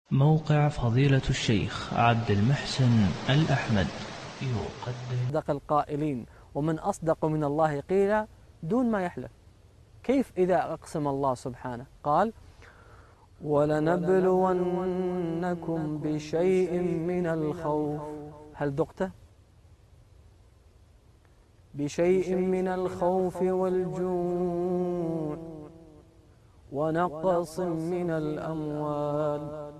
موقع فضيلة الشيخ عبد المحسن الأحمد يقدم أصدق القائلين ومن أصدق من الله قيلا دون ما يحلف. كيف إذا أقسم الله سبحانه قال ولنبلونكم بشيء من الخوف، هل ذقته؟ بشيء من الخوف والجوع ونقص من الأموال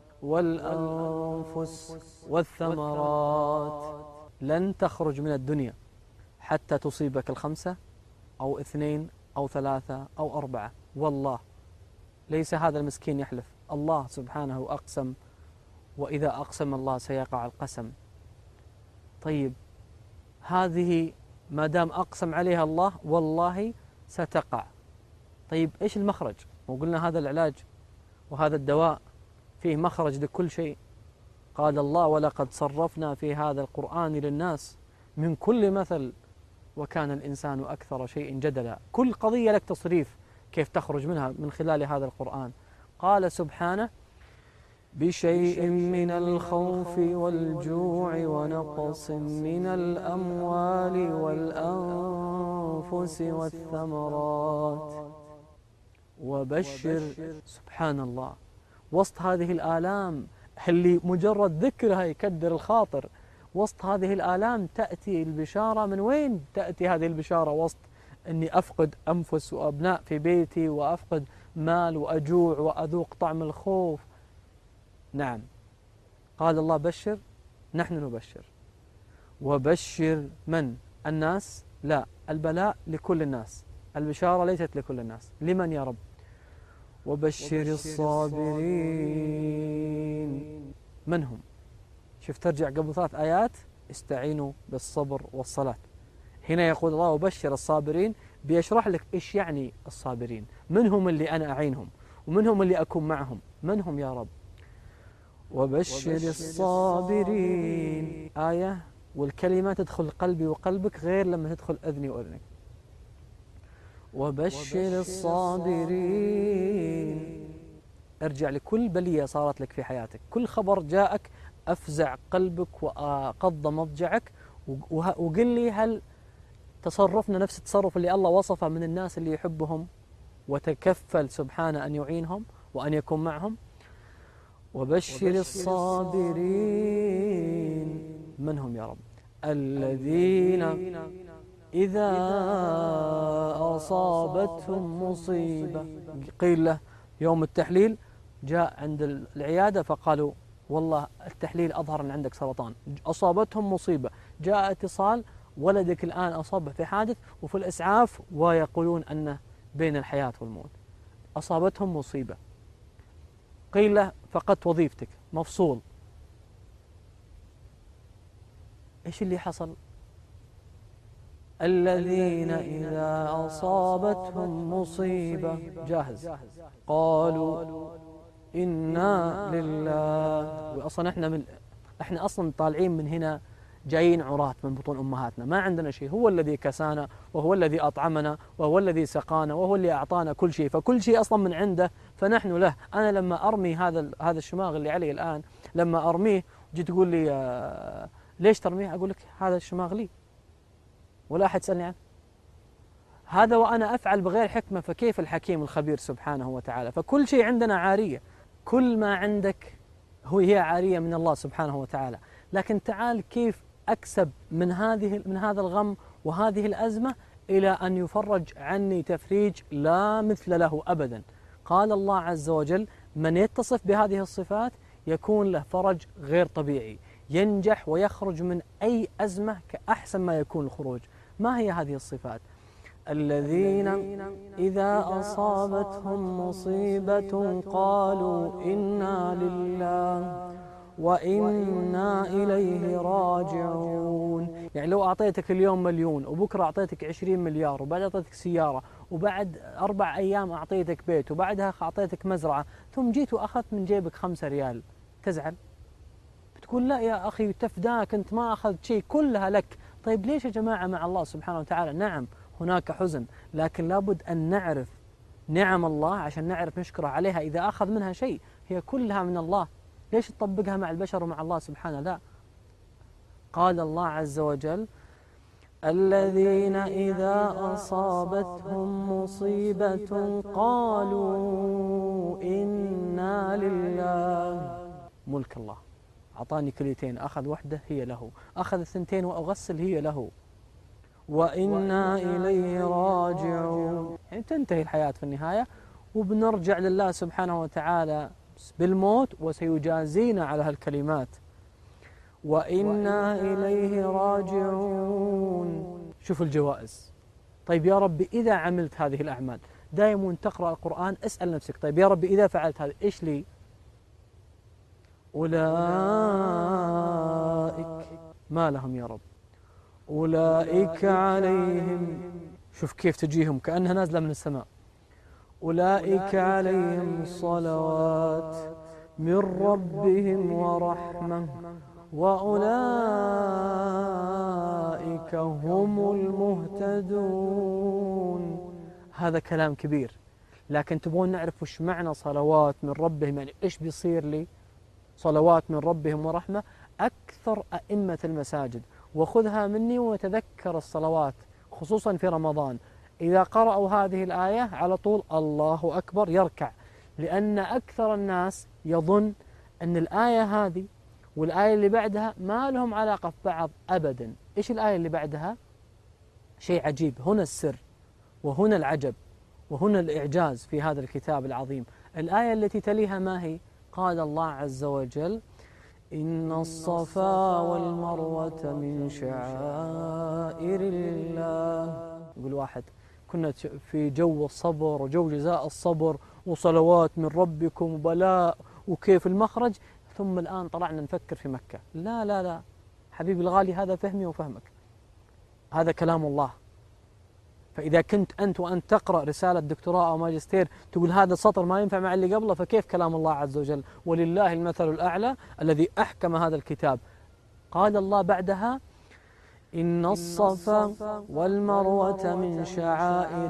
والأنفس والثمرات. لن تخرج من الدنيا حتى تصيبك الخمسة أو اثنين أو ثلاثة أو أربعة. والله ليس هذا المسكين يحلف، الله سبحانه أقسم، وإذا أقسم الله سيقع القسم. طيب هذه ما دام أقسم عليها الله والله ستقع. طيب إيش المخرج؟ وقلنا هذا العلاج وهذا الدواء فيه مخرج لكل شيء. قال الله ولقد صرفنا في هذا القرآن للناس من كل مثل وكان الإنسان أكثر شيء جدلا. كل قضية لك تصريف كيف تخرج منها من خلال هذا القرآن. قال سبحانه بشيء من الخوف والجوع ونقص من الأموال والأنفس والثمرات وبشر. سبحان الله، وسط هذه الآلام اللي مجرد ذكرها يكدر الخاطر، وسط هذه الآلام تأتي البشارة. من وين تأتي هذه البشارة؟ وسط أني أفقد أنفس وأبناء في بيتي وأفقد مال وأجوع وأذوق طعم الخوف. نعم، قال الله بشر، نحن نبشر. وبشر من؟ الناس؟ لا، البلاء لكل الناس، البشارة ليست لكل الناس. لمن يا رب؟ وبشر الصابرين. من هم؟ شوف، ترجع قبل 3 آيات استعينوا بالصبر والصلاة. هنا يقول الله وبشر الصابرين، بيشرح لك إيش يعني الصابرين، من هم اللي أنا أعينهم ومن هم اللي أكون معهم. من هم يا رب؟ وبشر الصابرين آية، والكلمة تدخل قلبي وقلبك غير لما تدخل أذني وأذنك. وبشر الصابرين، ارجع لكل بلية صارت لك في حياتك، كل خبر جاءك أفزع قلبك وقض مضجعك، وقل لي هل تصرفنا نفس التصرف اللي الله وصفه من الناس اللي يحبهم وتكفل سبحانه أن يعينهم وأن يكون معهم. وبشر الصابرين، من هم يا رب؟ الذين إذا أصابتهم مصيبة، قيل له يوم التحليل، جاء عند العيادة فقالوا والله التحليل أظهر أن عندك سرطان. أصابتهم مصيبة، جاء اتصال ولدك الآن أصابه في حادث وفي الإسعاف ويقولون أنه بين الحياة والموت. أصابتهم مصيبة، قيل له فقدت وظيفتك، مفصول. إيش اللي حصل؟ الذين إذا أصابتهم مصيبة، جاهز، قالوا إنا لله. وأصلا احنا أصلا طالعين من هنا جايين عراة من بطون أمهاتنا، ما عندنا شيء. هو الذي كسانا وهو الذي أطعمنا وهو الذي سقانا وهو اللي أعطانا كل شيء، فكل شيء أصلا من عنده فنحن له. أنا لما أرمي هذا الشماغ اللي علي الآن، لما أرميه جيت تقول لي ليش ترميه؟ أقول لك هذا الشماغ لي ولا أحد سألني عنه، هذا وأنا أفعل بغير حكمة، فكيف الحكيم الخبير سبحانه وتعالى؟ فكل شيء عندنا عارية، كل ما عندك هي عارية من الله سبحانه وتعالى. لكن تعال كيف أكسب من هذا الغم وهذه الأزمة إلى أن يفرج عني تفريج لا مثل له أبدا. قال الله عز وجل من يتصف بهذه الصفات يكون له فرج غير طبيعي، ينجح ويخرج من أي أزمة كأحسن ما يكون الخروج. ما هي هذه الصفات؟ الذين إذا أصابتهم مصيبة قالوا إنا لله وإنا إليه راجعون. يعني لو أعطيتك اليوم 1,000,000 وبكرة أعطيتك 20 مليار وبعد أعطيتك سيارة وبعد 4 أيام أعطيتك بيت وبعدها أعطيتك مزرعة، ثم جيت وأخذت من جيبك 5 ريال، تزعل؟ بتقول لا يا أخي تفداك، أنت ما أخذت شيء، كلها لك. طيب ليش يا جماعة مع الله سبحانه وتعالى نعم هناك حزن، لكن لابد أن نعرف نعم الله عشان نعرف نشكره عليها إذا أخذ منها شيء. هي كلها من الله ليش تطبقها مع البشر ومع الله سبحانه؟ لا. قال الله عز وجل: الذين إذا أصابتهم مصيبة قالوا إنا لله. ملك الله، أعطاني كليتين، أخذ وحدة هي له، أخذ الثنتين وأغسل هي له، وإنا إليه راجعون. يعني تنتهي الحياة في النهاية وبنرجع لله سبحانه وتعالى بالموت، وسيجازينا على هالكلمات. وإنا إليه راجعون. شوف الجوائز. طيب يا ربي إذا عملت هذه الأعمال، دائما تقرأ القرآن اسأل نفسك: طيب يا ربي إذا فعلت هذا إيش لي؟ أولئك ما لهم يا رب؟ أولئك عليهم، شوف كيف تجيهم كأنها نازلة من السماء، أولئك عليهم صلوات من ربهم ورحمة وأولئك هم المهتدون. هذا كلام كبير، لكن تبغون نعرف وش معنى صلوات من ربهم، يعني إيش بيصير لي صلوات من ربهم ورحمة؟ أكثر أئمة المساجد، وخذها مني وتذكر الصلوات خصوصا في رمضان، إذا قرأوا هذه الآية على طول الله أكبر يركع، لأن أكثر الناس يظن أن الآية هذه والآية اللي بعدها ما لهم علاقة في بعض أبدا. إيش الآية اللي بعدها؟ شيء عجيب، هنا السر وهنا العجب وهنا الإعجاز في هذا الكتاب العظيم. الآية التي تليها ما هي؟ قال الله عز وجل: إن الصفا والمروة من شعائر الله. يقول واحد: كنا في جو الصبر وجو جزاء الصبر وصلوات من ربكم وبلاء وكيف المخرج، ثم الآن طلعنا نفكر في مكة. لا لا لا حبيبي الغالي، هذا فهمي وفهمك، هذا كلام الله. فإذا كنت أنت وأنت تقرأ رسالة دكتوراه أو ماجستير تقول هذا السطر ما ينفع مع اللي قبله، فكيف كلام الله عز وجل؟ ولله المثل الأعلى الذي أحكم هذا الكتاب. قال الله بعدها: إن الصفا والمروة من شعائر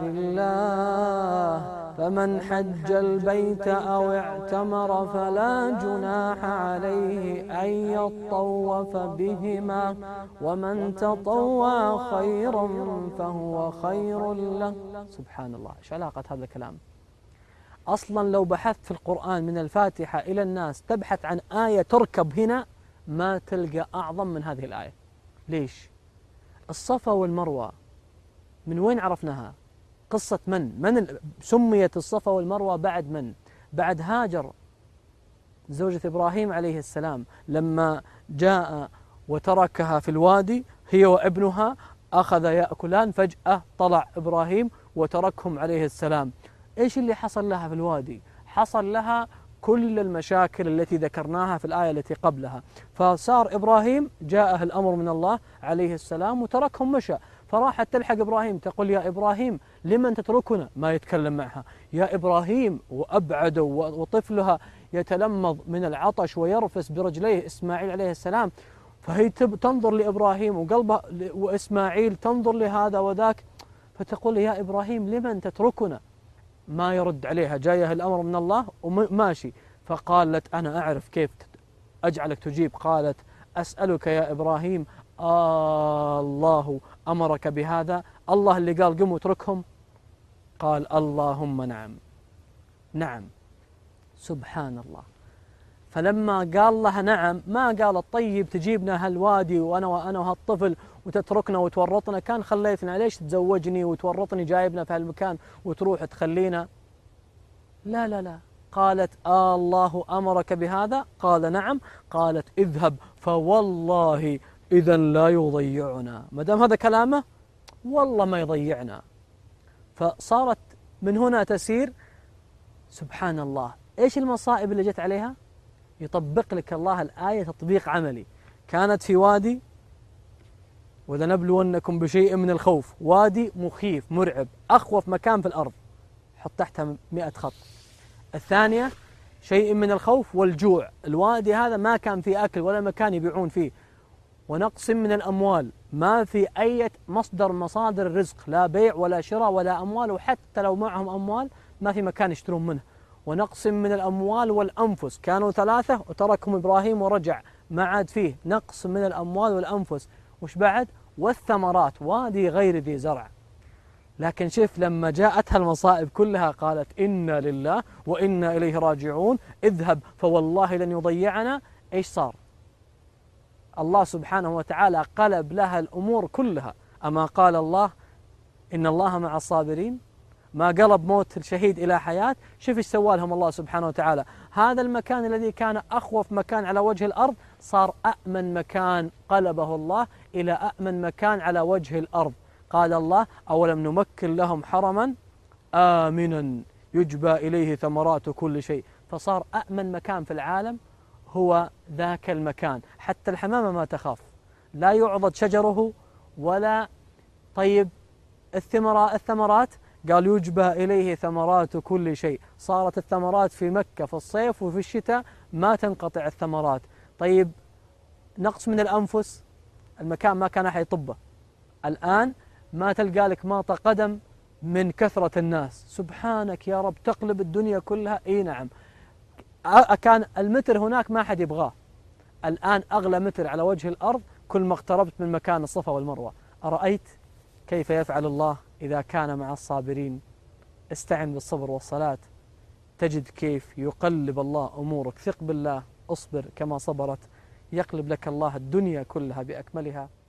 الله فمن حج البيت أو اعتمر فلا جناح عليه أن يطوف بهما ومن تطوع خيرا فهو خير له. سبحان الله، إيش علاقة هذا الكلام؟ أصلا لو بحثت في القرآن من الفاتحة إلى الناس تبحث عن آية تركب هنا ما تلقى أعظم من هذه الآية. ليش؟ الصفا والمروة من وين عرفناها؟ قصة من سميت الصفا والمروة؟ بعد من؟ بعد هاجر زوجة إبراهيم عليه السلام، لما جاء وتركها في الوادي هي وابنها أخذ يأكلان، فجأة طلع إبراهيم وتركهم عليه السلام. إيش اللي حصل لها في الوادي؟ حصل لها كل المشاكل التي ذكرناها في الآية التي قبلها. فصار إبراهيم جاءه الأمر من الله عليه السلام وتركهم مشى، فراحت تلحق إبراهيم تقول: يا إبراهيم لمن تتركنا؟ ما يتكلم معها. يا إبراهيم، وأبعده وطفلها يتلمض من العطش ويرفس برجليه إسماعيل عليه السلام، فهي تنظر لإبراهيم وقلبها، وإسماعيل تنظر لهذا وذاك، فتقول: يا إبراهيم لمن تتركنا؟ ما يرد عليها، جايه الأمر من الله وماشي. فقالت: أنا أعرف كيف أجعلك تجيب. قالت: أسألك يا إبراهيم الله أمرك بهذا؟ الله اللي قال قم واتركهم؟ قال: اللهم نعم نعم. سبحان الله. فلما قال لها نعم ما قالت: طيب تجيبنا هالوادي وأنا وهالطفل وتتركنا وتورطنا، كان خليتنا، ليش تزوجني وتورطني جايبنا في هالمكان وتروح تخلينا؟ لا لا لا. قالت: الله أمرك بهذا؟ قال: نعم. قالت: اذهب فوالله إذا لا يضيعنا، ما دام هذا كلامه والله ما يضيعنا. فصارت من هنا تسير. سبحان الله، إيش المصائب اللي جت عليها؟ يطبق لك الله الآية تطبيق عملي. كانت في وادي، ولنبلونكم بشيء من الخوف، وادي مخيف مرعب، أخوف مكان في الأرض، حط تحتها 100 خط. الثانية شيء من الخوف والجوع، الوادي هذا ما كان فيه أكل ولا مكان يبيعون فيه، ونقص من الأموال، ما في أي مصادر الرزق، لا بيع ولا شراء ولا أموال، وحتى لو معهم أموال ما في مكان يشترون منه. ونقص من الأموال والأنفس. كانوا 3 وتركهم إبراهيم ورجع، ما عاد فيه نقص من الأموال والأنفس. وش بعد؟ والثمرات، وادي غير ذي زرع. لكن شوف لما جاءتها المصائب كلها قالت إنا لله وإنا إليه راجعون، اذهب فوالله لن يضيعنا. إيش صار؟ الله سبحانه وتعالى قلب لها الأمور كلها. أما قال الله إن الله مع الصابرين؟ ما قلب موت الشهيد إلى حياة. شوف إيش سوى لهم الله سبحانه وتعالى. هذا المكان الذي كان أخوف مكان على وجه الأرض صار أأمن مكان، قلبه الله إلى أأمن مكان على وجه الأرض. قال الله أولم نمكن لهم حرما آمنا يجبى إليه ثمرات كل شيء. فصار أأمن مكان في العالم هو ذاك المكان. حتى الحمامة ما تخاف، لا يعضد شجره ولا. طيب الثمرات قال يجبى إليه ثمرات كل شيء. صارت الثمرات في مكة في الصيف وفي الشتاء ما تنقطع الثمرات. طيب نقص من الأنفس، المكان ما كان أحد يطبه. الآن ما تلقى لك ماطة قدم من كثرة الناس. سبحانك يا رب، تقلب الدنيا كلها. إي نعم، كان المتر هناك ما أحد يبغاه، الآن أغلى متر على وجه الأرض كل ما اقتربت من مكان الصفا والمروة. أرأيت كيف يفعل الله إذا كان مع الصابرين؟ استعن بالصبر والصلاة تجد كيف يقلب الله أمورك. ثق بالله، اصبر كما صبرت، يقلب لك الله الدنيا كلها بأكملها.